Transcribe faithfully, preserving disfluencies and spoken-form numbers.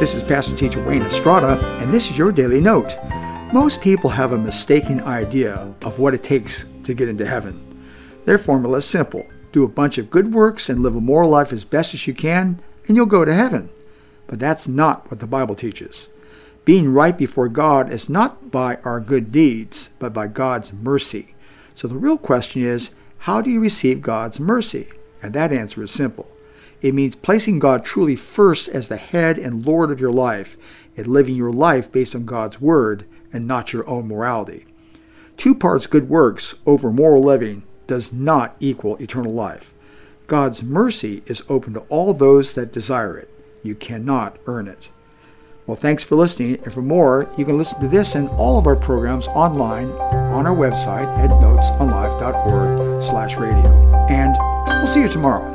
This is Pastor Teacher Wayne Estrada, and this is your Daily Note. Most people have a mistaken idea of what it takes to get into heaven. Their formula is simple. Do a bunch of good works and live a moral life as best as you can, and you'll go to heaven. But that's not what the Bible teaches. Being right before God is not by our good deeds, but by God's mercy. So the real question is, how do you receive God's mercy? And that answer is simple. It means placing God truly first as the head and Lord of your life and living your life based on God's word and not your own morality. Two parts good works over moral living does not equal eternal life. God's mercy is open to all those that desire it. You cannot earn it. Well, thanks for listening, and for more, you can listen to this and all of our programs online on our website at notesonlife dot org slash radio. And we'll see you tomorrow.